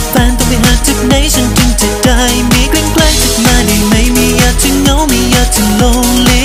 แฟนต้องไปหาจากไหนฉันถึงจะได้มีใกล้ๆจากมาได้ไหมไม่อยากจะเหงาไม่อยากจะ lonely